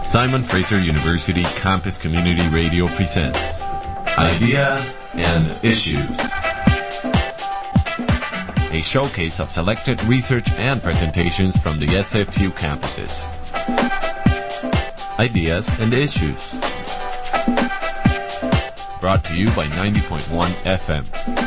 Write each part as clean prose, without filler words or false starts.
Simon Fraser University Campus Community Radio presents Ideas and Issues, a showcase of selected research and presentations from the SFU campuses. Ideas and Issues, brought to you by 90.1 FM.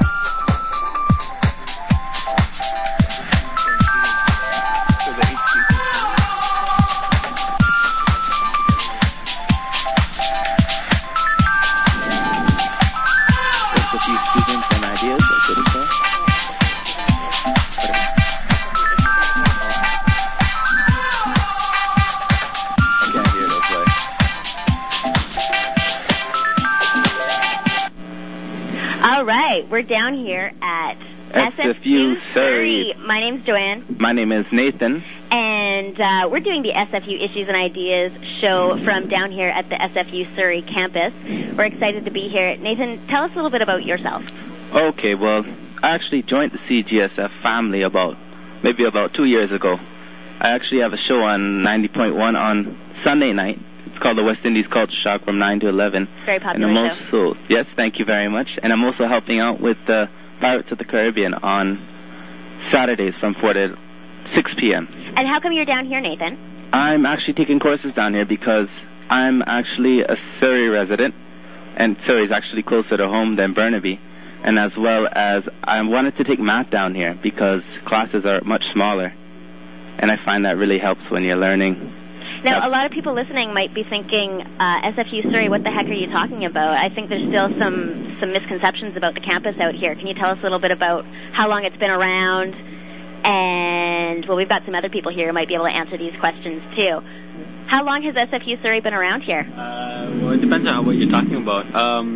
We're down here at SFU Surrey. My name's Joanne. My name is Nathan. And we're doing the SFU Issues and Ideas show from down here at the SFU Surrey campus. We're excited to be here. Nathan, tell us a little bit about yourself. Okay, well, I actually joined the CGSF family about 2 years ago. I actually have a show on 90.1 on Sunday night. It's called the West Indies Culture Shock from 9 to 11. Very popular show. Yes, thank you very much. And I'm also helping out with the Pirates of the Caribbean on Saturdays from 4 to 6 p.m. And how come you're down here, Nathan? I'm actually taking courses down here because I'm actually a Surrey resident, and Surrey's actually closer to home than Burnaby. And as well as I wanted to take math down here because classes are much smaller. And I find that really helps when you're learning. Now, a lot of people listening might be thinking, SFU Surrey, what the heck are you talking about? I think there's still some misconceptions about the campus out here. Can you tell us a little bit about how long it's been around? And, well, we've got some other people here who might be able to answer these questions, too. How long has SFU Surrey been around here? Well, it depends on what you're talking about.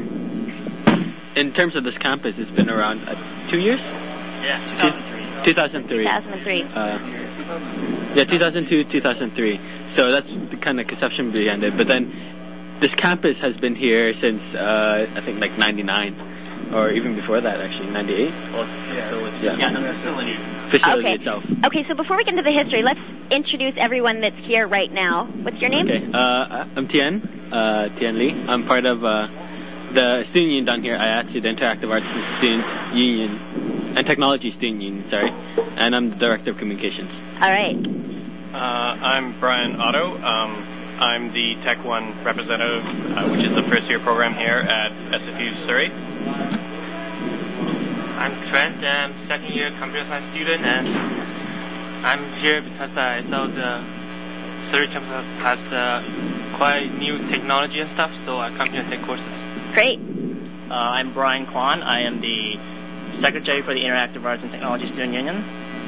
In terms of this campus, it's been around 2 years? Yeah, 2003. 2002, 2003. So that's the kind of conception behind it. But then this campus has been here since, I think, like 99. Or even before that, actually, 98. Facility itself. Okay, so before we get into the history, let's introduce everyone that's here right now. What's your name? Okay, I'm Tien Lee. I'm part of the student union down here, IATSE, the Interactive Arts Student Union, and Technology Student Union, sorry. And I'm the Director of Communications. All right. I'm Brian Otto. I'm the Tech 1 representative, which is the first-year program here at SFU Surrey. I'm Trent. I'm second-year computer science student, and I'm here because I saw the Surrey campus has quite new technology and stuff, so I come here and take courses. Great. I'm Brian Kwan. I am the secretary for the Interactive Arts and Technology Student Union.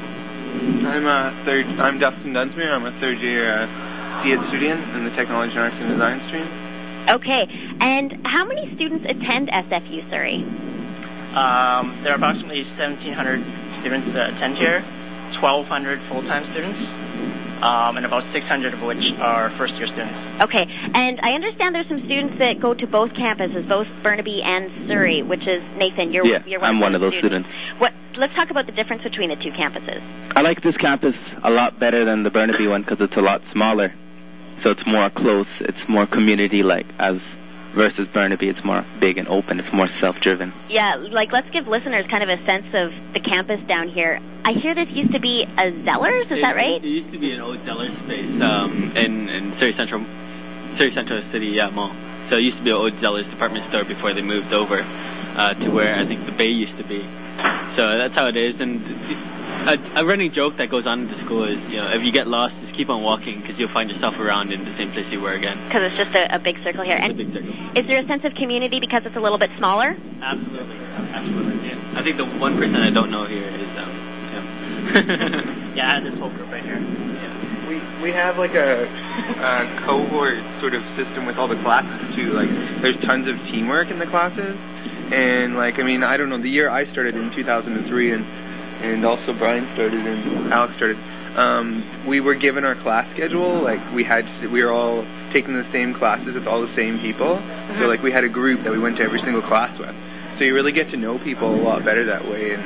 I'm Dustin Dunsmuir. I'm a third-year CED student in the Technology, Arts, and Design stream. Okay. And how many students attend SFU Surrey? There are approximately 1,700 students that attend here, 1,200 full-time students, and about 600 of which are first-year students. Okay. And I understand there's some students that go to both campuses, both Burnaby and Surrey, which is, Nathan, you're one of those students. Let's talk about the difference between the two campuses. I like this campus a lot better than the Burnaby one because it's a lot smaller. So it's more close, it's more community-like, as versus Burnaby, it's more big and open, it's more self-driven. Yeah, let's give listeners kind of a sense of the campus down here. I hear this used to be a Zellers, is that right? It used to be an old Zellers space in Surrey Central City Mall. So it used to be an old Zellers department store before they moved over to where I think the Bay used to be. So that's how it is. And a running joke that goes on in the school is, if you get lost, just keep on walking because you'll find yourself around in the same place you were again. Because it's just a big circle here. It's a big circle. Is there a sense of community because it's a little bit smaller? Absolutely. Yeah. I think the one person I don't know here is him. Yeah, this whole group right here. Yeah. We have like a cohort sort of system with all the classes too. Like there's tons of teamwork in the classes, and I don't know. The year I started in 2003, and also Brian started and Alex started. We were given our class schedule. We were all taking the same classes with all the same people. So we had a group that we went to every single class with. So you really get to know people a lot better that way, and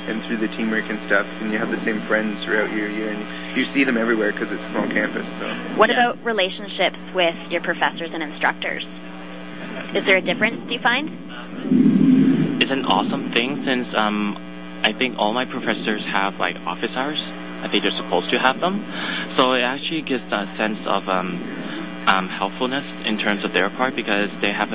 and through the teamwork and stuff, and you have the same friends throughout your year, and you see them everywhere because it's a small campus. So. What about relationships with your professors and instructors? Is there a difference, do you find? It's an awesome thing since I think all my professors have like office hours. I think they're supposed to have them. So it actually gives a sense of helpfulness in terms of their part because they have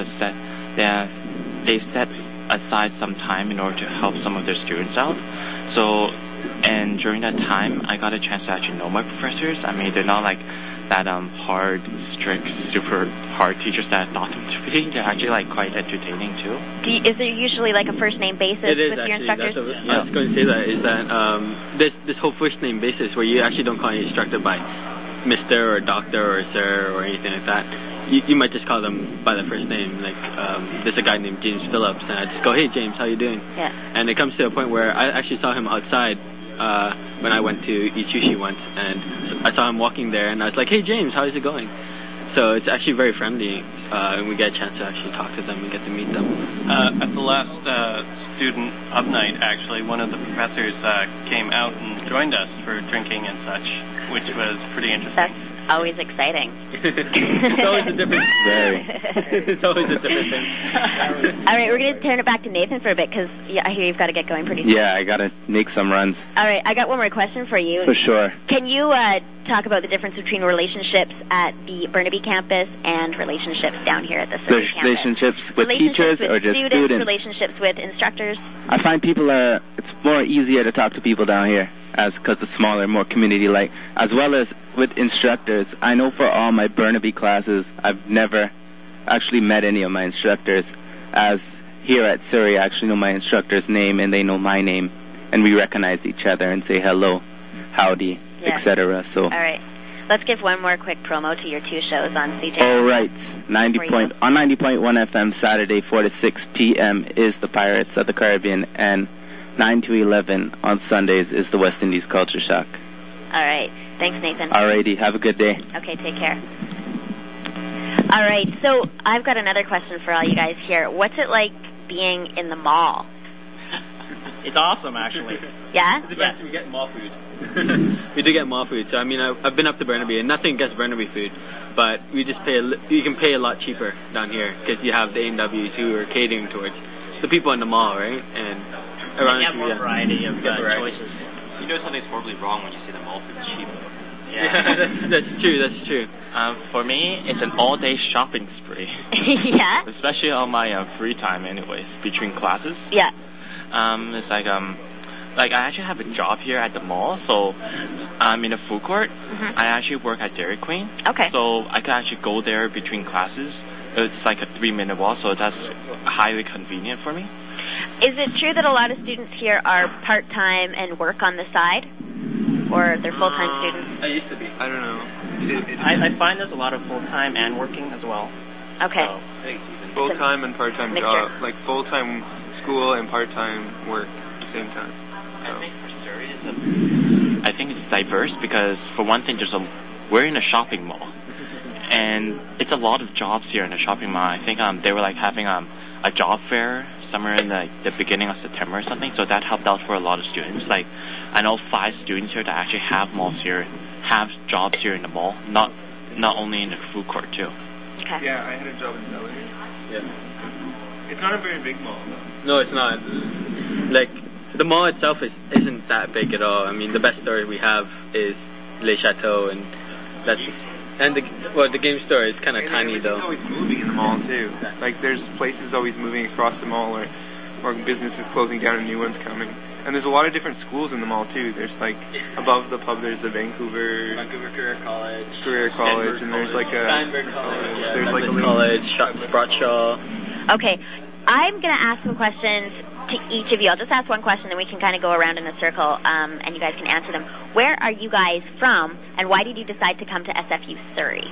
they set aside some time in order to help some of their students out. So, and during that time, I got a chance to actually know my professors. I mean, they're not like that hard, strict, super hard teachers that I thought them to be. They're actually like quite entertaining too. Is there usually like a first name basis with your instructors? I was going to say that is that this whole first name basis where you actually don't call your instructor by Mr. or Doctor or Sir or anything like that. You might just call them by their first name. Like there's a guy named James Phillips, and I just go, "Hey James, how you doing?" Yeah. And it comes to a point where I actually saw him outside when I went to Ichushi once, and I saw him walking there, and I was like, "Hey James, how is it going?" So it's actually very friendly, and we get a chance to actually talk to them and get to meet them. At the last student up night, actually, one of the professors came out and joined us for drinking and such, which was pretty interesting. That's always exciting. It's always a different It's always a different thing. All right, we're going to turn it back to Nathan for a bit because I hear you've got to get going pretty soon. Yeah, I got to make some runs. All right, I got one more question for you. For sure. Can you talk about the difference between relationships at the Burnaby campus and relationships down here at the Surrey campus? Relationships with teachers with or just students? Relationships with instructors? I find it's more easier to talk to people down here because it's smaller, more community-like, as well as with instructors. I know for all my Burnaby classes, I've never actually met any of my instructors. As here at Surrey, I actually know my instructor's name and they know my name, and we recognize each other and say hello, howdy, etc. So. All right. Let's give one more quick promo to your two shows on CJ. All right. 90.1 FM Saturday 4 to 6 p.m. is the Pirates of the Caribbean, and 9 to 11 on Sundays is the West Indies Culture Shock. All right. Thanks, Nathan. All righty. Have a good day. Okay, take care. All right. So I've got another question for all you guys here. What's it like being in the mall? It's awesome, actually. Yeah? It's the best. We get mall food. We do get mall food. So, I mean, I've been up to Burnaby, and nothing against Burnaby food, but we just you can pay a lot cheaper down here because you have the A&Ws who are catering towards the people in the mall, right? And around you have more variety of choices. You know something's horribly wrong when you see the mall food cheap. Yeah, that's true. For me, it's an all-day shopping spree. Yeah? Especially on my free time anyways, between classes. Yeah. It's like I actually have a job here at the mall, so I'm in a food court. Mm-hmm. I actually work at Dairy Queen. Okay. So I can actually go there between classes. It's like a 3-minute walk, so that's highly convenient for me. Is it true that a lot of students here are part-time and work on the side? Or they're full-time students? I used to be. I don't know. I find there's a lot of full-time and working as well. Okay. So, full-time and part-time job. Like full-time school and part-time work at the same time. So. I think for Surrey, I think it's diverse because, for one thing, we're in a shopping mall. And it's a lot of jobs here in the shopping mall. I think they were like having a job fair somewhere in the beginning of September or something, so that helped out for a lot of students. Like, I know 5 students here that actually have malls here, have jobs here in the mall, not only in the food court too. Okay. Yeah, I had a job in Celery. Yeah. It's not a very big mall, though. No, it's not. Like, the mall itself isn't that big at all. I mean, the best store we have is Le Chateau, and the game store is kind of tiny, though. It's always moving in the mall, too. Like, there's places always moving across the mall or businesses closing down and new ones coming. And there's a lot of different schools in the mall, too. There's, like, above the pub, there's the Vancouver Career College. And there's, like, a... Steinberg College, there's, like, a College, Bradshaw. Okay. I'm going to ask some questions to each of you. I'll just ask one question, then we can kind of go around in a circle, and you guys can answer them. Where are you guys from, and why did you decide to come to SFU Surrey?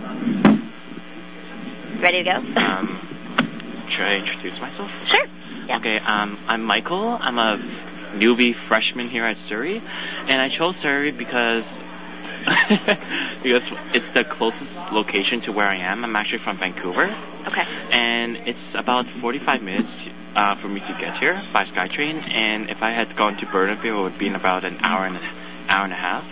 Ready to go? Should I introduce myself? Sure. Yeah. Okay, I'm Michael. I'm a newbie freshman here at Surrey, and I chose Surrey because Because it's the closest location to where I am. I'm actually from Vancouver. Okay. And it's about 45 minutes for me to get here by SkyTrain. And if I had gone to Burnaby, it would be in about an hour and a half.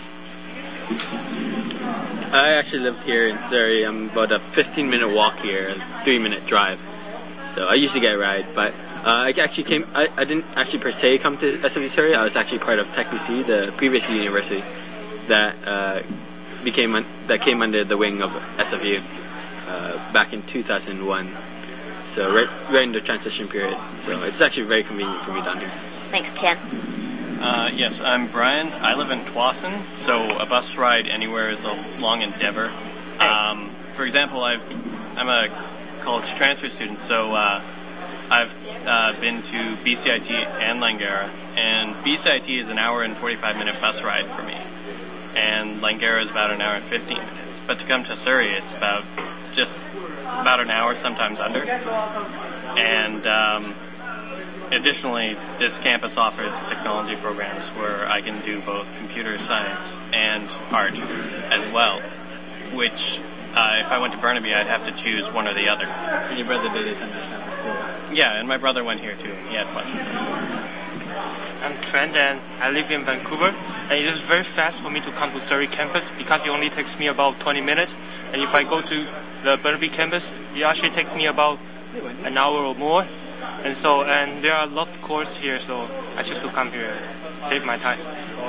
I actually live here in Surrey. I'm about a 15-minute walk here, a 3-minute drive. So I usually get a ride, but I didn't actually per se come to SFU Surrey. I was actually part of TechUC, the previous university that came under the wing of SFU back in 2001. So right in the transition period. So it's actually very convenient for me down here. Thanks, Ken. Yes, I'm Brian. I live in Tsawwassen, so a bus ride anywhere is a long endeavor. For example, I'm a college transfer student, so I've been to BCIT and Langara, and BCIT is an hour and 45-minute bus ride for me, and Langara is about an hour and 15 minutes. But to come to Surrey, it's just about an hour, sometimes under. And additionally, this campus offers technology programs where I can do both computer science and art as well, which if I went to Burnaby, I'd have to choose one or the other. And your brother did attend this campus too? Yeah, and my brother went here too. He had fun. I'm Trent, and I live in Vancouver. And it is very fast for me to come to Surrey campus because it only takes me about 20 minutes. And if I go to the Burnaby campus, it actually takes me about an hour or more. And there are lots of courses here, so I choose to come here, save my time.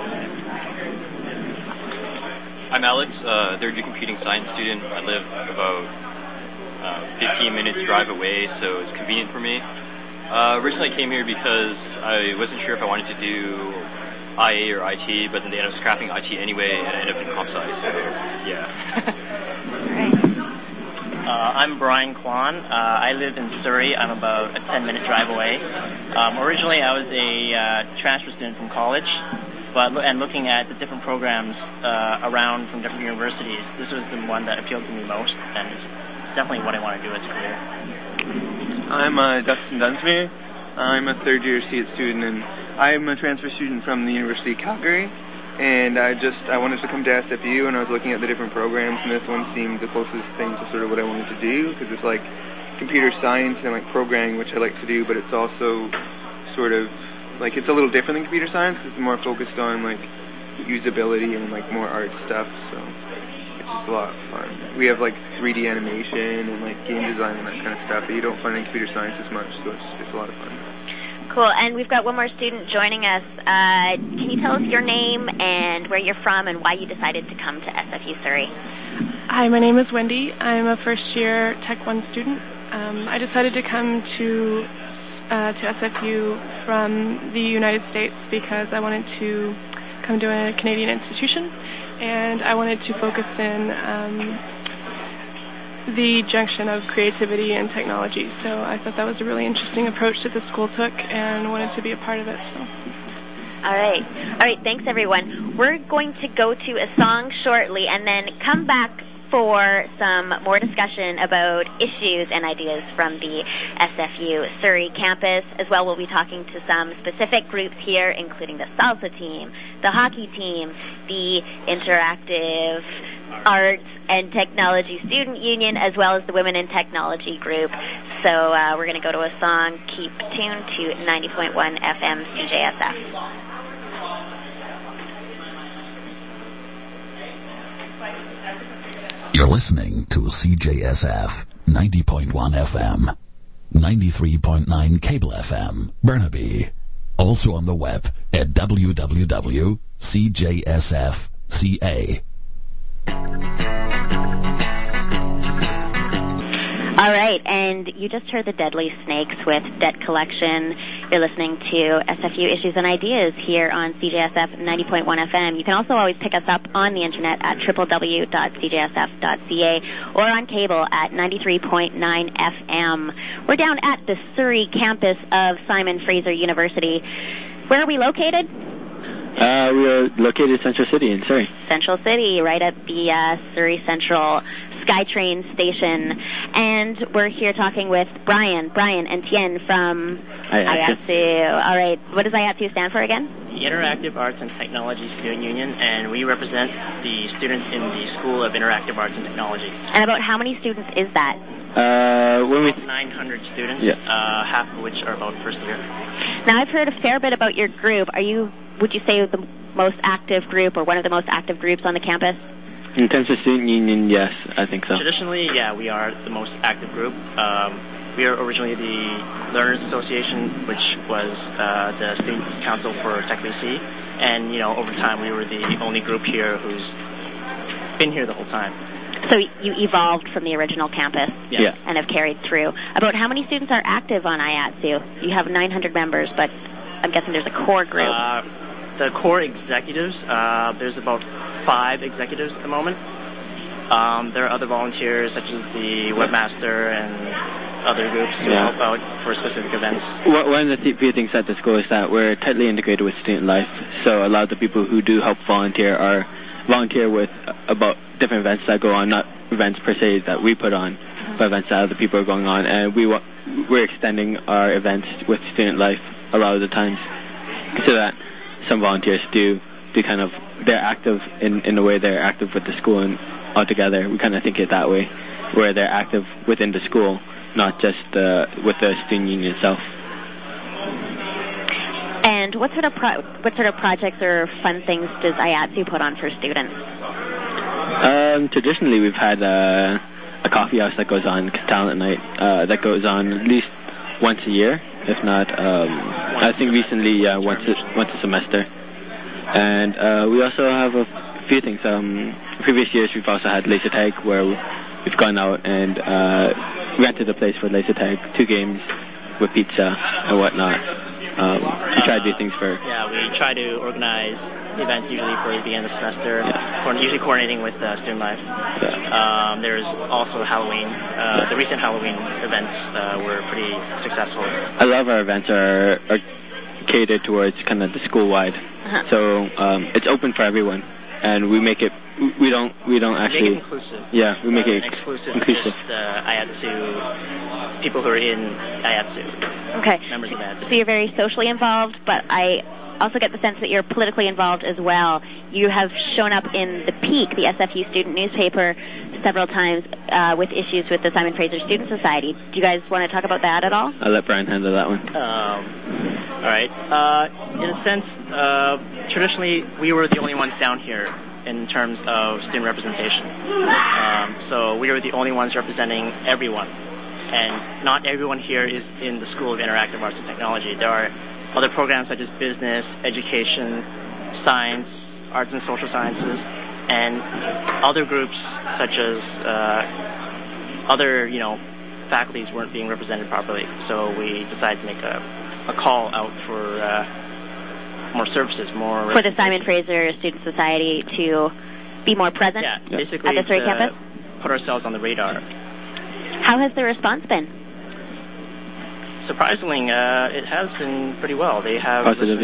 I'm Alex, third year computing science student. I live about 15 minutes drive away, so it's convenient for me. Originally I came here because I wasn't sure if I wanted to do IA or IT, but then they ended up scrapping IT anyway, and I ended up in comp sci, so yeah. I'm Brian Kwan. I live in Surrey. I'm about a 10-minute drive away. Originally, I was a transfer student from college, and looking at the different programs around from different universities, this was the one that appealed to me most, and it's definitely what I want to do as a career. I'm Dustin Dunsmuir. I'm a third-year CET student, and I'm a transfer student from the University of Calgary. And I wanted to come to SFU, and I was looking at the different programs, and this one seemed the closest thing to sort of what I wanted to do, because it's like computer science and like programming, which I like to do, but it's also sort of like it's a little different than computer science. It's more focused on like usability and like more art stuff, so it's just a lot of fun. We have like 3D animation and like game design and that kind of stuff that you don't find in computer science as much, so it's a lot of fun. Cool, and we've got one more student joining us. Can you tell us your name and where you're from and why you decided to come to SFU Surrey? Hi, my name is Wendy. I'm a first-year Tech 1 student. I decided to come to SFU from the United States because I wanted to come to a Canadian institution, and I wanted to focus in the junction of creativity and technology. So I thought that was a really interesting approach that the school took and wanted to be a part of it. So. All right, thanks everyone. We're going to go to a song shortly and then come back for some more discussion about issues and ideas from the SFU Surrey campus. As well, we'll be talking to some specific groups here, including the salsa team, the hockey team, the interactive arts and technology student union, as well as the women in technology group. So we're going to go to a song. Keep tuned to 90.1 FM CJSF. You're listening to CJSF 90.1 FM, 93.9 Cable FM, Burnaby. Also on the web at www.cjsfca. All right, and you just heard the Deadly Snakes with Debt Collection. You're listening to SFU Issues and Ideas here on CJSF 90.1 FM. You can also always pick us up on the internet at www.cjsf.ca or on cable at 93.9 FM. We're down at the Surrey campus of Simon Fraser University. Where are we located? We are located in Central City in Surrey. Central City, right at the Surrey Central SkyTrain station. And we're here talking with Brian and Tien from IATSU. All right, what does IATSU stand for again? The Interactive Arts and Technology Student Union, and we represent the students in the School of Interactive Arts and Technology. And about how many students is that? About 900 students, half of which are about first year. Now, I've heard a fair bit about your group. Would you say the most active group or one of the most active groups on the campus? In terms of student union, yes, I think so. Traditionally, yeah, we are the most active group. We are originally the Learners Association, which was the student council for Tech BC, and over time we were the only group here who's been here the whole time. So you evolved from the original campus and have carried through. About how many students are active on IATSU? You have 900 members, but I'm guessing there's a core group. The core executives, there's about 5 executives at the moment. There are other volunteers, such as the webmaster and other groups who help out for specific events. One of the few things at the school is that we're tightly integrated with student life, so a lot of the people who do help volunteer with about different events that go on, not events per se that we put on, but events that other people are going on, and we're extending our events with student life a lot of the times, so that some volunteers do kind of, they're active in the way they're active with the school and altogether. We kind of think it that way, where they're active within the school, not just with the student union itself. And what sort of projects or fun things does IATSU put on for students? Traditionally, we've had a coffee house that goes on, talent night, that goes on at least once a year, if not, I think recently, once a semester. And we also have a few things. Previous years, we've also had laser tag, where we've gone out and rented a place for laser tag, 2 games with pizza and whatnot. We try to do things for... Yeah, we try to organize events usually for the beginning of the semester, usually coordinating with student life. There's also Halloween. The recent Halloween events were pretty successful. I love our events are catered towards kind of the school-wide. So it's open for everyone, and we make it. We don't actually make it inclusive. Yeah, we make it inclusive. Just IATSU people who are in IATSU. Okay. Members of IATSU. So you're very socially involved, but I also get the sense that you're politically involved as well. You have shown up in the Peak, the SFU student newspaper, several times with issues with the Simon Fraser Student Society. Do you guys want to talk about that at all? I'll let Brian handle that one. All right. In a sense, traditionally, we were the only ones down here in terms of student representation. So we were the only ones representing everyone. And not everyone here is in the School of Interactive Arts and Technology. There are other programs such as business, education, science, arts and social sciences, and other groups such as other, faculties weren't being represented properly. So we decided to make a call out for more services, more... For the Simon Fraser Student Society to be more present basically at the Surrey campus? Put ourselves on the radar. How has the response been? Surprisingly, it has been pretty well. They have... Positive,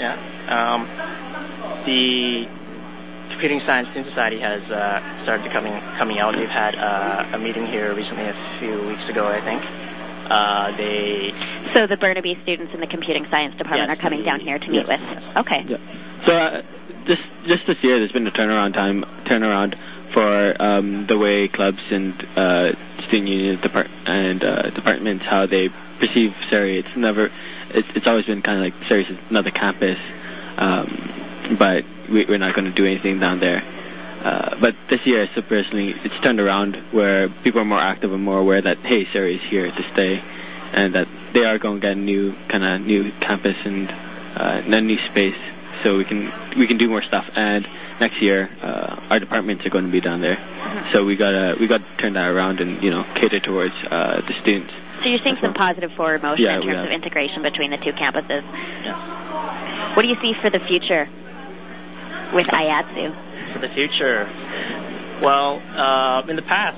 the Computing Science Student Society has started coming out. They've had a meeting here recently, a few weeks ago, I think. So the Burnaby students in the Computing Science Department are coming down here to meet with. Okay. Yeah. So just this year, there's been a turnaround for the way clubs and student union departments, how they perceive Surrey. It's always been kind of like Surrey's another campus, but we're not going to do anything down there. But this year, so personally, it's turned around where people are more active and more aware that, hey, Surrey's here to stay, and that they are going to get a new campus and a new space, so we can do more stuff. And next year, our departments are going to be down there, so we got to turn that around and cater towards the students. So you're seeing some positive forward motion in terms of integration between the 2 campuses. Yeah. What do you see for the future with IATSU? For the future, well, in the past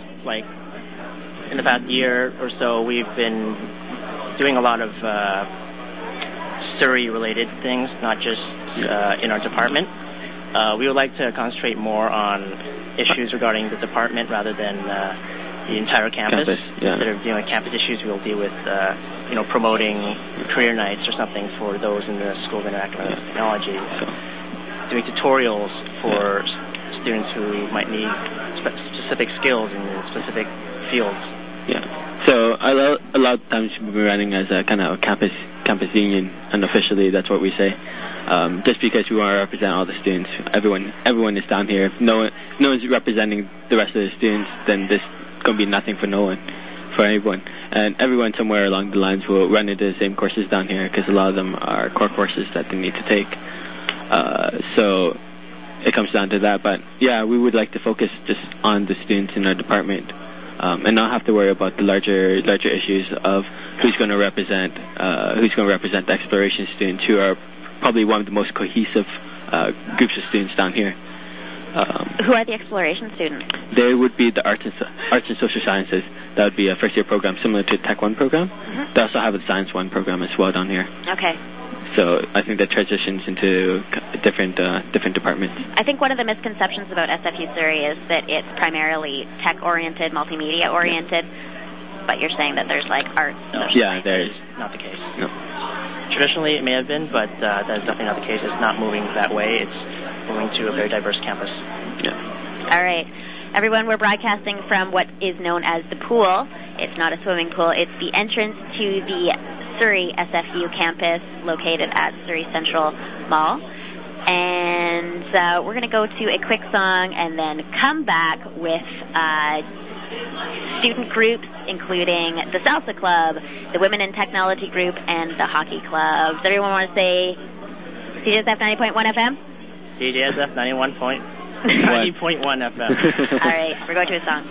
year or so, we've been doing a lot of Surrey-related things, not just in our department. We would like to concentrate more on issues regarding the department rather than the entire campus. Instead of dealing with campus issues, we'll deal with promoting career nights or something for those in the School of Interactive Technology. Doing tutorials for students who might need specific skills in specific fields. Yeah. So a lot of times we'll be running as a kind of a campus union, unofficially. That's what we say. Just because we want to represent all the students, everyone is down here. If no one's representing the rest of the students, then there's going to be nothing for everyone. And everyone somewhere along the lines will run into the same courses down here because a lot of them are core courses that they need to take. So it comes down to that. But yeah, we would like to focus just on the students in our department. And not have to worry about the larger issues of who's going to represent the exploration students, who are probably one of the most cohesive groups of students down here. Who are the exploration students? They would be the arts and social sciences. That would be a first-year program similar to Tech 1 program. Mm-hmm. They also have a Science 1 program as well down here. Okay. So I think that transitions into different departments. I think one of the misconceptions about SFU Surrey is that it's primarily tech-oriented, multimedia-oriented, but you're saying that there's like arts. Yeah, there is. Not the case. No. Traditionally, it may have been, but that is definitely not the case. It's not moving that way. It's moving to a very diverse campus. Yeah. All right. Everyone, we're broadcasting from what is known as the pool. It's not a swimming pool. It's the entrance to the Surrey SFU campus located at Surrey Central Mall. And we're going to go to a quick song and then come back with student groups, including the Salsa Club, the Women in Technology Group, and the Hockey Club. Does everyone want to say CJSF 90.1 FM? CJSF 90.1 FM. All right, we're going to a song.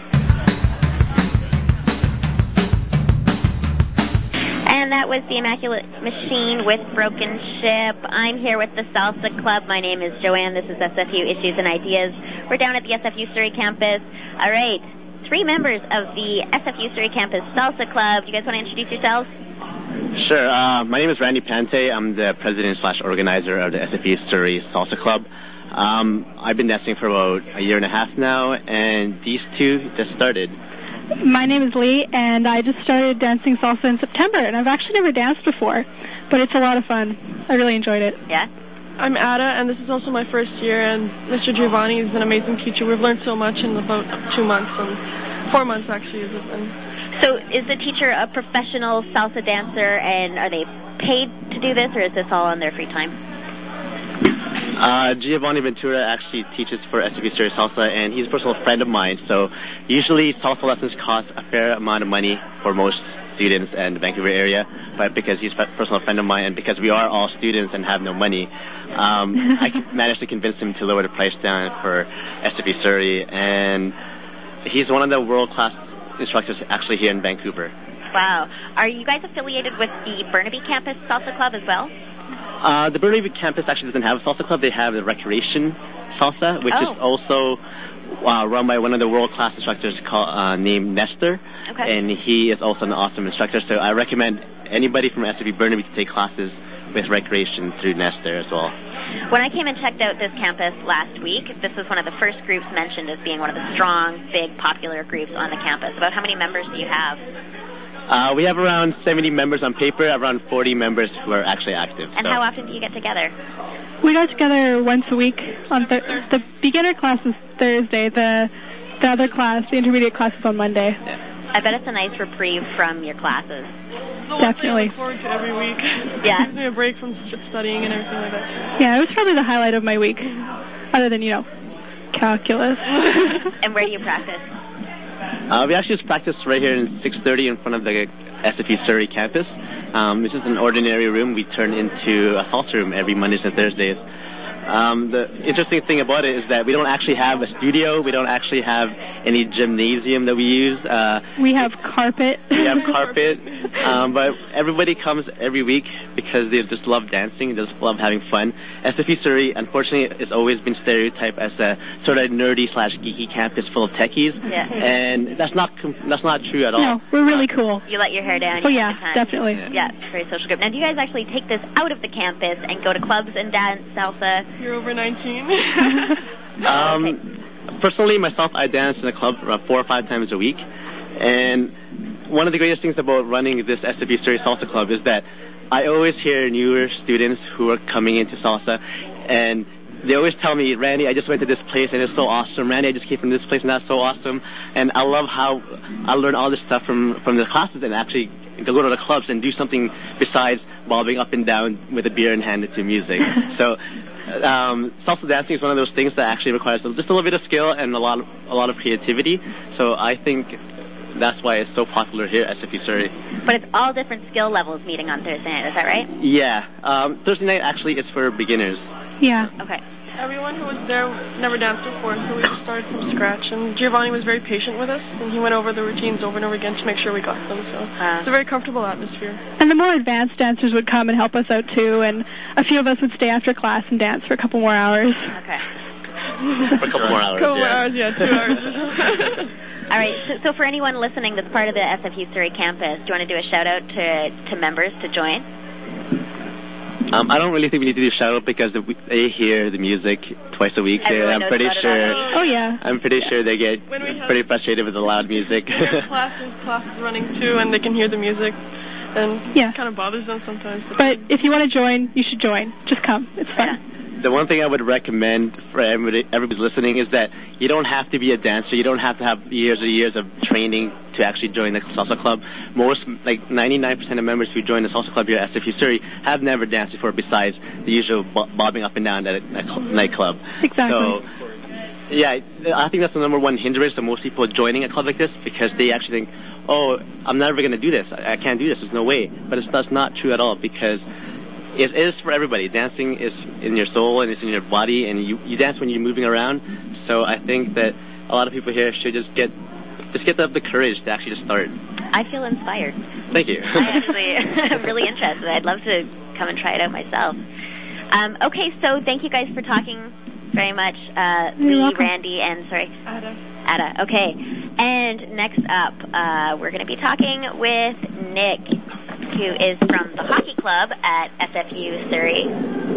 And that was the Immaculate Machine with Broken Ship. I'm here with the Salsa Club. My name is Joanne. This is SFU Issues and Ideas. We're down at the SFU Surrey campus. All right, 3 members of the SFU Surrey campus Salsa Club. Do you guys want to introduce yourselves? Sure. My name is Randy Pante. I'm the president/organizer of the SFU Surrey Salsa Club. I've been dancing for about a year and a half now, and these two just started. My name is Lee, and I just started dancing salsa in September, and I've actually never danced before, but it's a lot of fun. I really enjoyed it. Yeah? I'm Ada, and this is also my first year, and Mr. Giovanni is an amazing teacher. We've learned so much in about 2 months, and 4 months actually has it been. So is the teacher a professional salsa dancer, and are they paid to do this, or is this all on their free time? Giovanni Ventura actually teaches for SFU Surrey Salsa, and he's a personal friend of mine. So usually salsa lessons cost a fair amount of money for most students in the Vancouver area. But because he's a personal friend of mine, and because we are all students and have no money, I managed to convince him to lower the price down for SFU Surrey. And he's one of the world-class instructors actually here in Vancouver. Wow. Are you guys affiliated with the Burnaby Campus Salsa Club as well? The Burnaby campus actually doesn't have a salsa club. They have the recreation salsa, which is also run by one of the world-class instructors named Nestor. Okay. And he is also an awesome instructor. So I recommend anybody from SFU Burnaby to take classes with recreation through Nestor as well. When I came and checked out this campus last week, this was one of the first groups mentioned as being one of the strong, big, popular groups on the campus. About how many members do you have? We have around 70 members on paper, around 40 members who are actually active. And how often do you get together? We go together once a week. On the beginner class is Thursday. The other class, the intermediate class, is on Monday. Yeah. I bet it's a nice reprieve from your classes. Definitely. I look forward to every week. Yeah. It gives me a break from studying and everything like that. Yeah, it was probably the highlight of my week, other than, calculus. And where do you practice? We actually just practice right here in 630 in front of the SFU Surrey campus. This is an ordinary room we turn into a salsa room every Mondays and Thursdays. The interesting thing about it is that we don't actually have a studio. We don't actually have any gymnasium that we use. We have carpet. But everybody comes every week because they just love dancing, just love having fun. SFU Surrey, unfortunately, has always been stereotyped as a sort of nerdy/geeky campus full of techies. Yeah. And that's not true at all. No, we're really cool. You let your hair down. Oh, yeah, definitely. Yeah, very social group. Now, do you guys actually take this out of the campus and go to clubs and dance salsa? You're over 19. Personally, myself, I dance in a club around 4 or 5 times a week. And one of the greatest things about running this SFU Surrey Salsa Club is that I always hear newer students who are coming into salsa, and they always tell me, Randy, I just went to this place and it's so awesome. Randy, I just came from this place and that's so awesome. And I love how I learn all this stuff from the classes and actually go to the clubs and do something besides bobbing up and down with a beer in hand to music. So salsa dancing is one of those things that actually requires just a little bit of skill and a lot of creativity. So I think that's why it's so popular here at SFU Surrey. But it's all different skill levels meeting on Thursday night, is that right? Yeah. Thursday night actually is for beginners. Yeah. Okay. Everyone who was there never danced before, so we just started from scratch. And Giovanni was very patient with us, and he went over the routines over and over again to make sure we got them. So it's a very comfortable atmosphere. And the more advanced dancers would come and help us out, too, and a few of us would stay after class and dance for a couple more hours. Okay. For a couple more hours, Couple more hours, 2 hours. All right, so for anyone listening that's part of the SFU Surrey campus, do you want to do a shout-out to members to join? I don't really think we need to do a shout-out because they hear the music twice a week here. I'm pretty sure. Oh, yeah. I'm pretty sure they get pretty frustrated with the loud music. Class is running, too, and they can hear the music. And it kind of bothers them sometimes. But if you want to join, you should join. Just come. It's fun. The one thing I would recommend for everybody listening is that you don't have to be a dancer. You don't have to have years and years of training to actually join the salsa club. Most, like 99% of members who join the salsa club here at SFU Surrey have never danced before besides the usual bobbing up and down at a nightclub. Exactly. So, yeah, I think that's the number one hindrance to most people joining a club like this because they actually think, oh, I'm never going to do this. I can't do this. There's no way. But that's not true at all because it is for everybody. Dancing is in your soul and it's in your body, and you dance when you're moving around. So I think that a lot of people here should just get the courage to actually just start. I feel inspired. Thank you. I'm really interested. I'd love to come and try it out myself. Okay, so thank you guys for talking very much. Lee, welcome. Randy, and Ada. Okay, and next up, we're going to be talking with Nick, who is from the hockey club at SFU Surrey.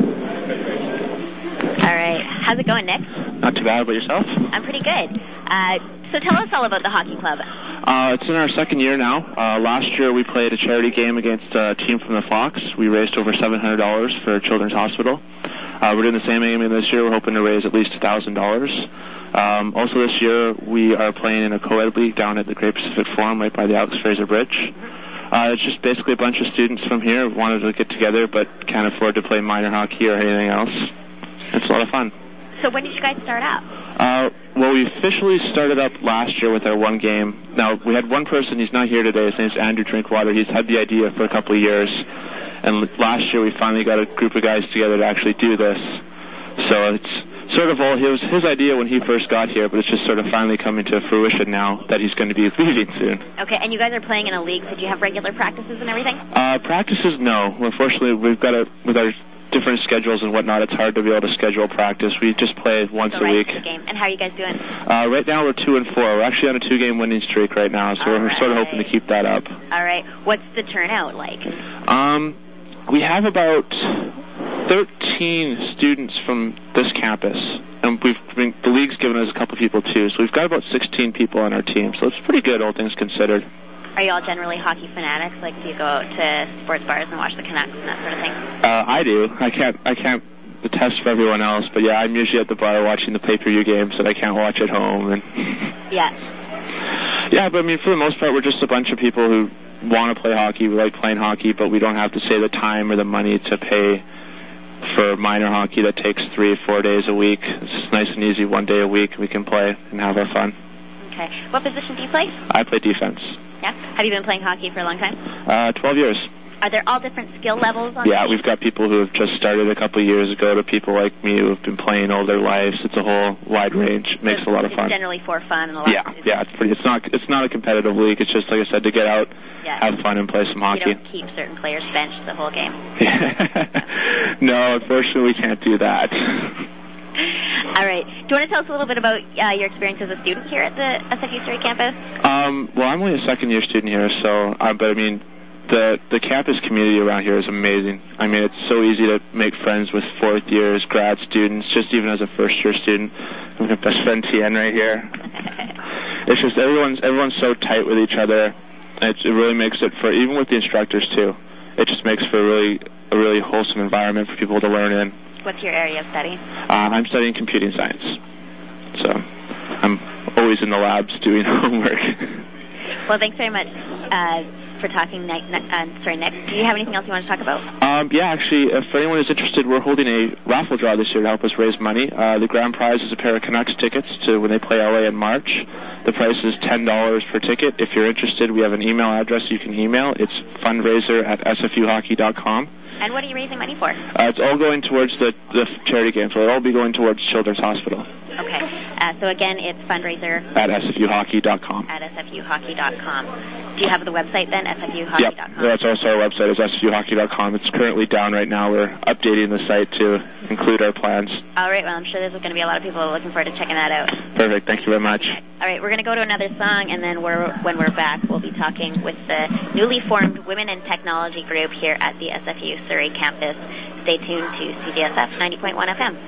All right. How's it going, Nick? Not too bad. About yourself? I'm pretty good. So tell us all about the hockey club. It's in our second year now. Last year we played a charity game against a team from the Fox. We raised over $700 for Children's Hospital. We're doing the same game this year. We're hoping to raise at least $1,000. Also this year we are playing in a co-ed league down at the Great Pacific Forum right by the Alex Fraser Bridge. It's just basically a bunch of students from here who wanted to get together but can't afford to play minor hockey or anything else. It's a lot of fun. So when did you guys start out? Well, we officially started up last year with our one game. Now, we had one person, he's not here today, his name's Andrew Drinkwater. He's had the idea for a couple of years. And last year we finally got a group of guys together to actually do this. So it's sort of all his idea when he first got here, but it's just sort of finally coming to fruition now that he's going to be leaving soon. Okay, and you guys are playing in a league, so do you have regular practices and everything? Practices, no. Unfortunately, we've got with our different schedules and whatnot, it's hard to be able to schedule practice. We just play once a week. Game. And how are you guys doing? Right now we're 2-4. We're actually on a 2-game winning streak right now, so we're sort of hoping to keep that up. All right. What's the turnout like? We have about 13 students from this campus, and the league's given us a couple people too, so we've got about 16 people on our team, so it's pretty good, all things considered. Are you all generally hockey fanatics? Like, do you go out to sports bars and watch the Canucks and that sort of thing? I do. I can't attest for everyone else, but yeah, I'm usually at the bar watching the pay-per-view games that I can't watch at home. And yeah, but I mean, for the most part, we're just a bunch of people who want to play hockey. We like playing hockey, but we don't have to save the time or the money to pay for minor hockey that takes 3 or 4 days a week. It's just nice and easy. 1 day a week we can play and have our fun. Okay. What position do you play? I play defense. Yeah. Have you been playing hockey for a long time? 12 years. Are there all different skill levels on Yeah, we've got people who have just started a couple of years ago to people like me who have been playing all their lives. It's a whole wide range. It makes a lot of fun. Generally for fun and a lot it's not a competitive league. It's just, like I said, to get out, have fun, and play some hockey. You don't keep certain players benched the whole game. No, unfortunately we can't do that. All right. Do you want to tell us a little bit about your experience as a student here at the SFU Surrey campus? Well, I'm only a second-year student here, but I mean, the campus community around here is amazing. I mean, it's so easy to make friends with fourth years, grad students, just even as a first-year student. My best friend Tien right here. it's just everyone's so tight with each other. It really makes it for, even with the instructors too, it just makes for a really wholesome environment for people to learn in. What's your area of study? I'm studying computing science, so I'm always in the labs doing homework. Well, thanks very much for talking, Nick. Do you have anything else you want to talk about? Yeah, actually, if anyone is interested, we're holding a raffle draw this year to help us raise money. The grand prize is a pair of Canucks tickets to when they play LA in March. The price is $10 per ticket. If you're interested, we have an email address you can email. It's fundraiser@sfuhockey.com. And what are you raising money for? It's all going towards the charity game, so it'll all be going towards Children's Hospital. Okay. So again, it's fundraiser at sfuhockey.com. At sfuhockey.com. Do you have the website then, sfuhockey.com? Yep. That's also our website, is sfuhockey.com. It's currently down right now. We're updating the site to include our plans. All right. Well, I'm sure there's going to be a lot of people looking forward to checking that out. Perfect. Thank you very much. All right. We're going to go to another song, and then when we're back, we'll be talking with the newly formed Women in Technology group here at the SFU Surrey campus. Stay tuned to CJSF 90.1 FM.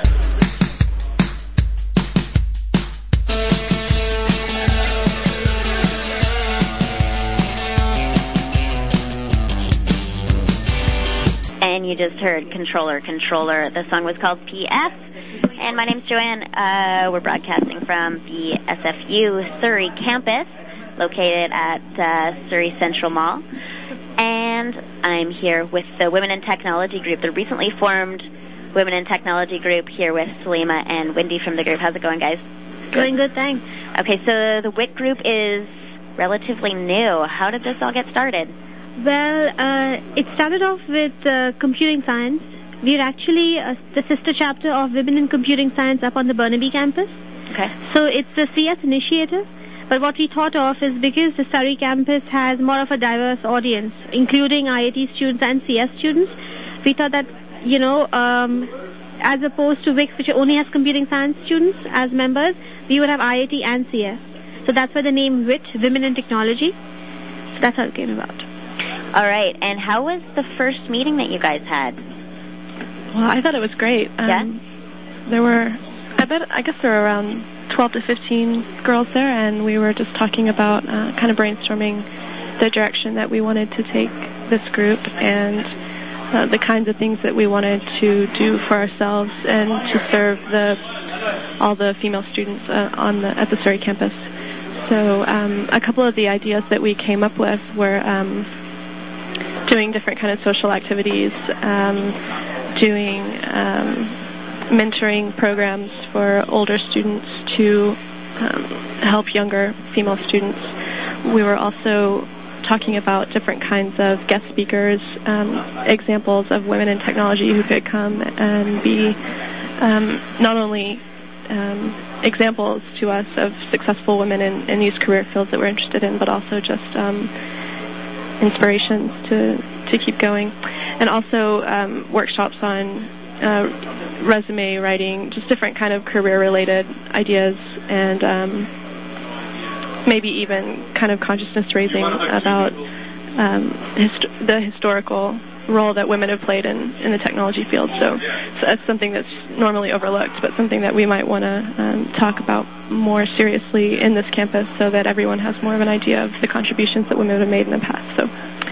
And you just heard Controller. The song was called PF. And my name's Joanne. We're broadcasting from the SFU Surrey campus, located at Surrey Central Mall. And I'm here with the Women in Technology group, the recently formed Women in Technology group, here with Salima and Wendy from the group. How's it going, guys? Going good, thanks. Okay, so the WIC group is relatively new. How did this all get started? Well, it started off with computing science. We're actually the sister chapter of Women in Computing Science up on the Burnaby campus. Okay. So it's a CS initiative. But what we thought of is because the Surrey campus has more of a diverse audience, including IIT students and CS students, we thought that, as opposed to WIC, which only has computing science students as members, we would have IIT and CS. So that's why the name WIT, Women in Technology. So that's how it came about. All right. And how was the first meeting that you guys had? Well, I thought it was great. Yeah? I guess there were around 12 to 15 girls there, and we were just talking about kind of brainstorming the direction that we wanted to take this group and the kinds of things that we wanted to do for ourselves and to serve all the female students at the Surrey campus. So a couple of the ideas that we came up with were doing different kind of social activities, doing mentoring programs for older students to help younger female students. We were also talking about different kinds of guest speakers, examples of women in technology who could come and be not only examples to us of successful women in these career fields that we're interested in, but also just inspirations to keep going. And also workshops on resume writing, just different kind of career-related ideas, and maybe even kind of consciousness raising about the historical role that women have played in the technology field. So that's something that's normally overlooked, but something that we might want to talk about more seriously in this campus so that everyone has more of an idea of the contributions that women have made in the past. So,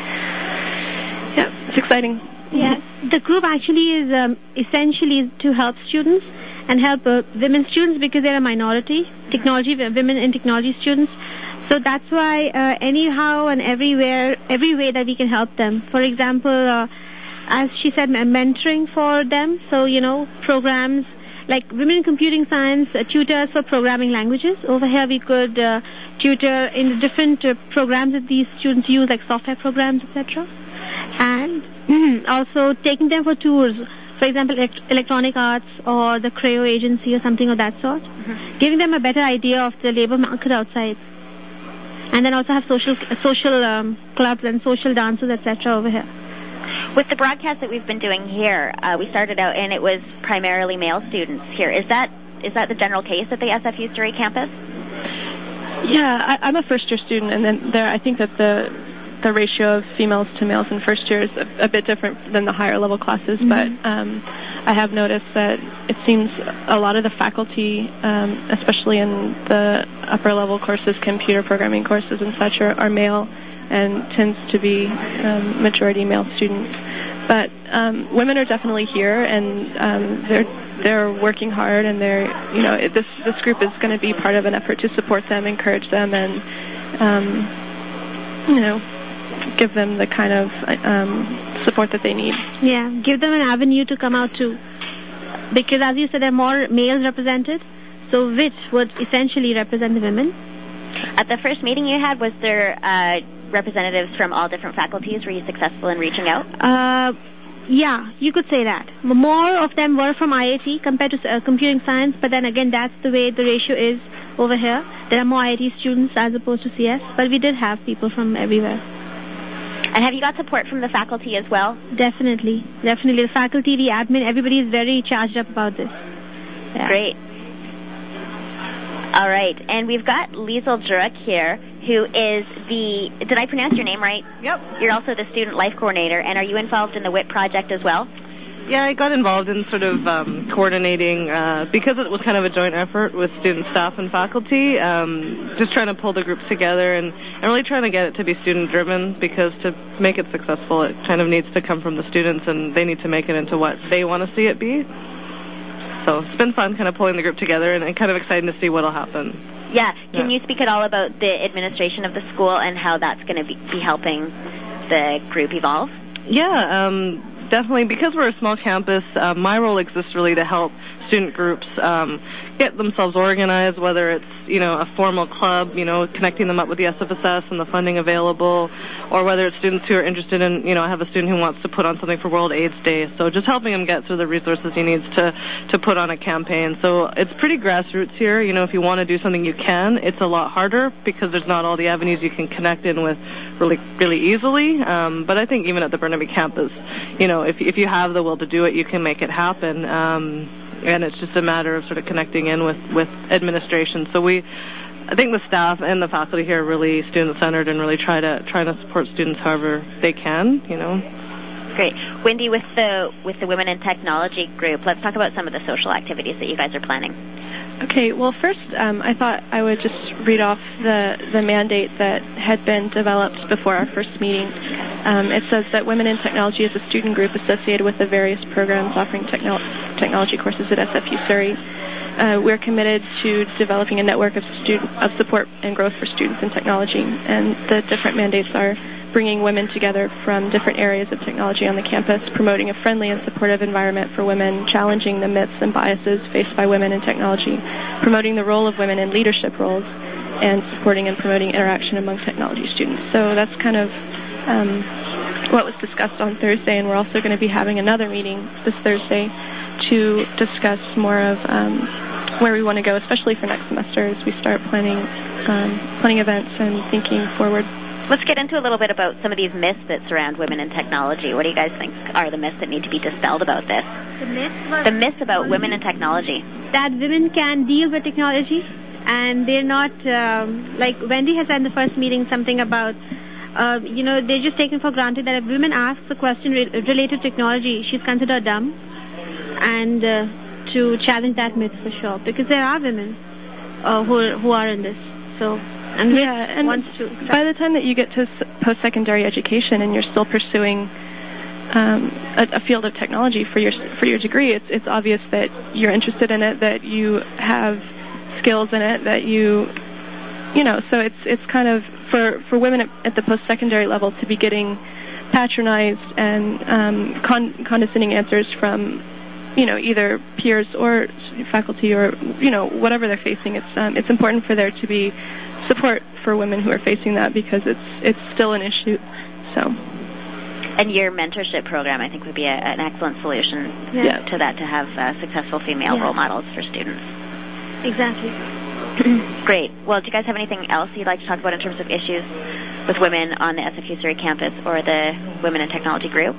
yeah, it's exciting. Yeah, the group actually is essentially to help students and help women students because they're a minority, women in technology students. So that's why anyhow and every way that we can help them. For example, as she said, mentoring for them. So, programs like Women in Computing Science, tutors for programming languages. Over here we could tutor in different programs that these students use, like software programs, etc. And also taking them for tours. For example, electronic arts or the Creo agency or something of that sort. Mm-hmm. Giving them a better idea of the labor market outside. And then also have social clubs and social dances, etc. over here. With the broadcast that we've been doing here, we started out and it was primarily male students here. Is that the general case at the SFU Surrey campus? Yeah, I'm a first-year student, and then I think that the ratio of females to males in first year is a bit different than the higher level classes, mm-hmm. But I have noticed that it seems a lot of the faculty, especially in the upper level courses, computer programming courses and such, are male and tends to be majority male students. But women are definitely here, and they're working hard, and this group is going to be part of an effort to support them, encourage them, and give them the kind of support that they need. Yeah, give them an avenue to come out to, because as you said, there are more males represented, so which would essentially represent the women. At the first meeting you had, was there representatives from all different faculties? Were you successful in reaching out? Yeah, you could say that. More of them were from IIT compared to computing science, but then again, that's the way the ratio is over here. There are more IIT students as opposed to CS, but we did have people from everywhere. And have you got support from the faculty as well? Definitely. Definitely. The faculty, the admin, everybody is very charged up about this. Yeah. Great. All right. And we've got Liesl Jurek here, who is did I pronounce your name right? Yep. You're also the student life coordinator, and are you involved in the WIT project as well? Yeah, I got involved in sort of coordinating, because it was kind of a joint effort with student staff and faculty, just trying to pull the groups together and really trying to get it to be student-driven, because to make it successful, it kind of needs to come from the students, and they need to make it into what they want to see it be. So it's been fun kind of pulling the group together, and kind of exciting to see what will happen. Yeah. Can you speak at all about the administration of the school and how that's going to be helping the group evolve? Yeah, definitely. Because we're a small campus, my role exists really to help student groups get themselves organized, whether it's, a formal club, connecting them up with the SFSS and the funding available, or whether it's students who are interested in, I have a student who wants to put on something for World AIDS Day, so just helping him get through the resources he needs to put on a campaign. So it's pretty grassroots here. If you want to do something, you can. It's a lot harder because there's not all the avenues you can connect in with really, really easily. But I think even at the Burnaby campus, if you have the will to do it, you can make it happen. And it's just a matter of sort of connecting in with administration. So I think the staff and the faculty here are really student-centered and really trying to support students however they can, Great. Wendy, with the Women in Technology group, let's talk about some of the social activities that you guys are planning. Okay, well, first, I thought I would just read off the mandate that had been developed before our first meeting. It says that Women in Technology is a student group associated with the various programs offering technology courses at SFU Surrey. We're committed to developing a network of support and growth for students in technology, and the different mandates are bringing women together from different areas of technology on the campus, promoting a friendly and supportive environment for women, challenging the myths and biases faced by women in technology, promoting the role of women in leadership roles, and supporting and promoting interaction among technology students. So that's kind of what was discussed on Thursday, and we're also going to be having another meeting this Thursday to discuss more of where we want to go, especially for next semester as we start planning events and thinking forward. Let's get into a little bit about some of these myths that surround women in technology. What do you guys think are the myths that need to be dispelled about this? The myths about women in technology. That women can deal with technology, and they're not, like Wendy has said in the first meeting, something about, they're just taken for granted that if women asks a question related to technology, she's considered dumb, and to challenge that myth for sure, because there are women who are in this. So. And by the time that you get to post-secondary education and you're still pursuing a field of technology for your degree, it's obvious that you're interested in it, that you have skills in it, that so it's kind of for women at the post-secondary level to be getting patronized and condescending answers from either peers or faculty or whatever they're facing. It's important for there to be support for women who are facing that, because it's still an issue. So, and your mentorship program, I think, would be an excellent solution to that, to have successful female role models for students. Exactly. Great. Well, do you guys have anything else you'd like to talk about in terms of issues with women on the SFU Surrey campus or the Women in Technology group?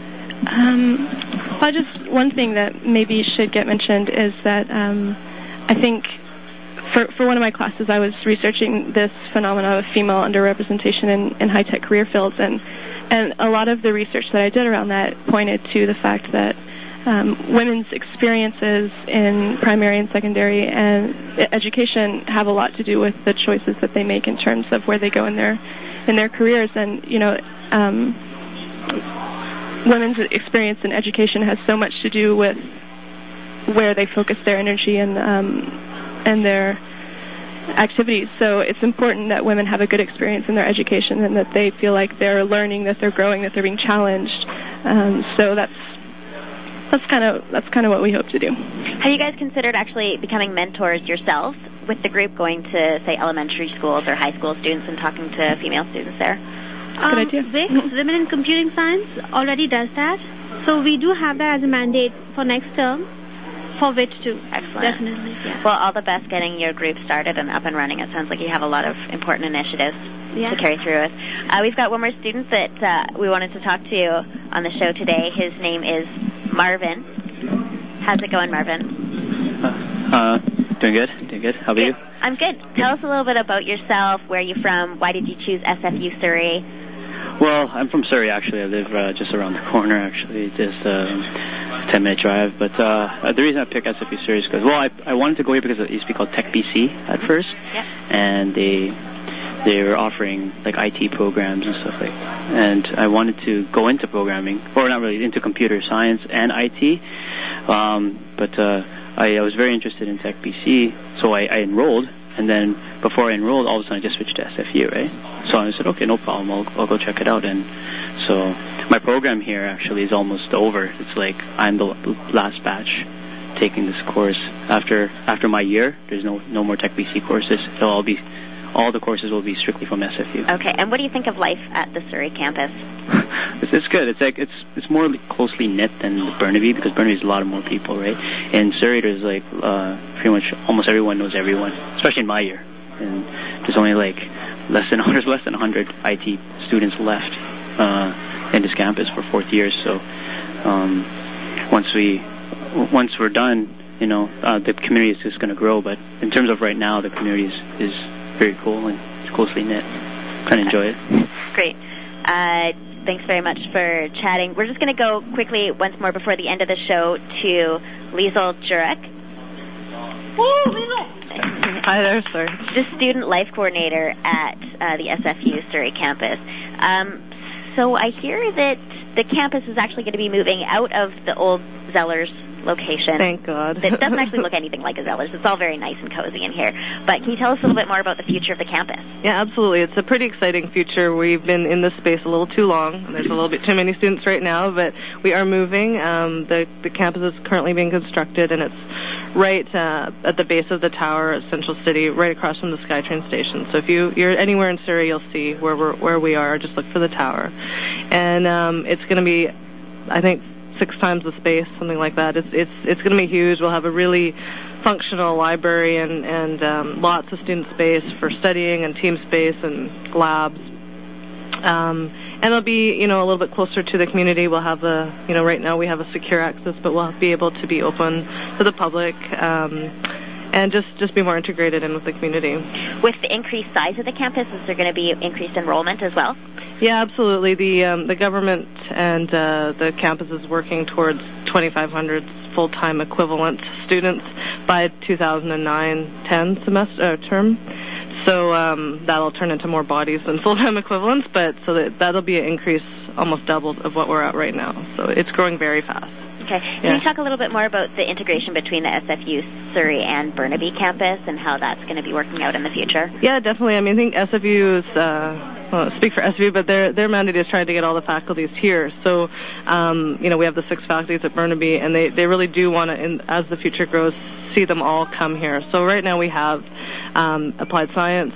Well, just one thing that maybe should get mentioned is that I think for one of my classes, I was researching this phenomenon of female underrepresentation in high-tech career fields, and a lot of the research that I did around that pointed to the fact that women's experiences in primary and secondary and education have a lot to do with the choices that they make in terms of where they go in their careers. And women's experience in education has so much to do with where they focus their energy and their activities. So it's important that women have a good experience in their education and that they feel like they're learning, that they're growing, that they're being challenged. So that's kind of what we hope to do. Have you guys considered actually becoming mentors yourselves with the group, going to, say, elementary schools or high school students and talking to female students there? Good idea. WIC, Women in Computing Science, already does that. So we do have that as a mandate for next term. For WIT too. Excellent. Definitely, yeah. Well, all the best getting your group started and up and running. It sounds like you have a lot of important initiatives to carry through with. We've got one more student that we wanted to talk to on the show today. His name is Marvin. How's it going, Marvin? Doing good. How about you? I'm good. Tell us a little bit about yourself. Where are you from? Why did you choose SFU Surrey? Well, I'm from Surrey, actually. I live just around the corner, actually, just a 10-minute drive. But the reason I picked SFU Surrey is because, I wanted to go here because it used to be called Tech BC at first, and they were offering like IT programs and stuff like that. And I wanted to go into programming, or not really, into computer science and IT. But I was very interested in Tech BC, so I enrolled. And then before I enrolled, all of a sudden I just switched to SFU, right? So I said, okay, no problem, I'll go check it out. And so my program here actually is almost over. It's like I'm the last batch taking this course. After my year, there's no more Tech BC courses. All the courses will be strictly from SFU. Okay, and what do you think of life at the Surrey campus? It's good. It's more closely knit than Burnaby, because Burnaby is a lot more people, right? In Surrey, there's like pretty much almost everyone knows everyone, especially in my year. And there's only like less than 100 IT students left in this campus for fourth year. So once we're done, the community is just going to grow. But in terms of right now, the community is very cool and it's closely knit. Kind of enjoy it. Great. Thanks very much for chatting. We're just going to go quickly once more before the end of the show to Liesl Jurek. Woo, Liesl! Hi there, sir. The student life coordinator at the SFU Surrey campus. So I hear that the campus is actually going to be moving out of the old Zellers location. Thank God. It doesn't actually look anything like a Zellers. It's all very nice and cozy in here. But can you tell us a little bit more about the future of the campus? Yeah, absolutely. It's a pretty exciting future. We've been in this space a little too long. There's a little bit too many students right now, but we are moving. The campus is currently being constructed, and it's right at the base of the tower at Central City, right across from the SkyTrain station. So if you're anywhere in Surrey, you'll see where we are. Just look for the tower. And it's going to be, I think, 6 times the space, something like that. It's going to be huge. We'll have a really functional library and lots of student space for studying and team space and labs. And it'll be, a little bit closer to the community. We'll have right now we have a secure access, but we'll be able to be open to the public and just be more integrated in with the community. With the increased size of the campus, is there going to be increased enrollment as well? Yeah, absolutely. The government and the campus is working towards 2,500 full-time equivalent students by 2009-10 semester term. So that'll turn into more bodies than full-time equivalents, but that'll be an increase almost double of what we're at right now. So it's growing very fast. Okay. Can you talk a little bit more about the integration between the SFU Surrey and Burnaby campus and how that's going to be working out in the future? Yeah, definitely. I mean, I think SFU is, speak for SFU, but their mandate is trying to get all the faculties here. So, we have the 6 faculties at Burnaby, and they really do want to, as the future grows, see them all come here. So right now we have applied science,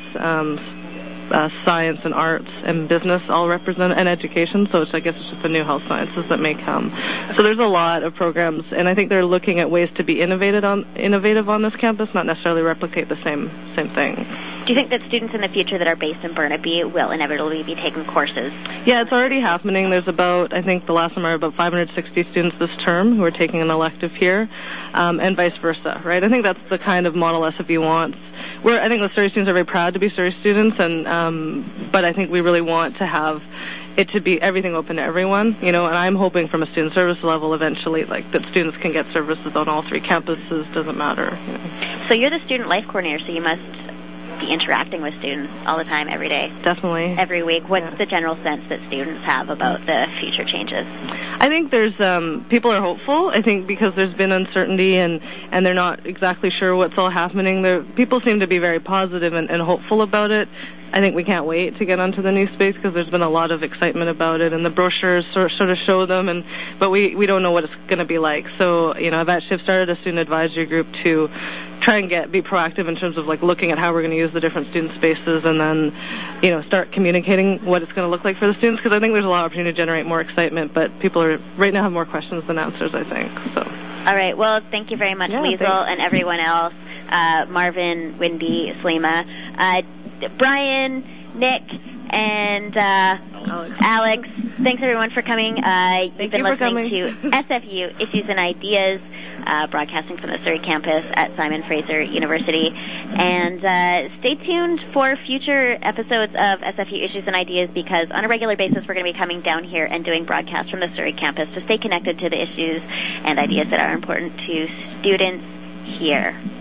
science and arts and business all represent, and education, so I guess it's just the new health sciences that may come. So there's a lot of programs, and I think they're looking at ways to be innovative on this campus, not necessarily replicate the same thing. Do you think that students in the future that are based in Burnaby will inevitably be taking courses? Yeah, it's already happening. There's I think the last time I heard, about 560 students this term who are taking an elective here, and vice versa, right? I think that's the kind of model SFU wants. I think the Surrey students are very proud to be Surrey students, but I think we really want to have it to be everything open to everyone, and I'm hoping from a student service level eventually, like, that students can get services on all 3 campuses, doesn't matter. So you're the student life coordinator, so you must be interacting with students all the time, every day. Definitely. Every week. What's the general sense that students have about the future changes? I think there's, people are hopeful, I think, because there's been uncertainty and they're not exactly sure what's all happening. People seem to be very positive and hopeful about it. I think we can't wait to get onto the new space because there's been a lot of excitement about it, and the brochures sort of show them, but we don't know what it's going to be like. So, I've actually started a student advisory group to try and be proactive in terms of, like, looking at how we're going to use the different student spaces, and then, start communicating what it's going to look like for the students, because I think there's a lot of opportunity to generate more excitement, but people right now have more questions than answers, I think. So. All right. Well, thank you very much, Liesl, and everyone else, Marvin, Wendy, Salima. Brian, Nick, and Alex, thanks everyone for coming. You've been listening to SFU Issues and Ideas, broadcasting from the Surrey campus at Simon Fraser University. And stay tuned for future episodes of SFU Issues and Ideas, because on a regular basis we're going to be coming down here and doing broadcasts from the Surrey campus to stay connected to the issues and ideas that are important to students here.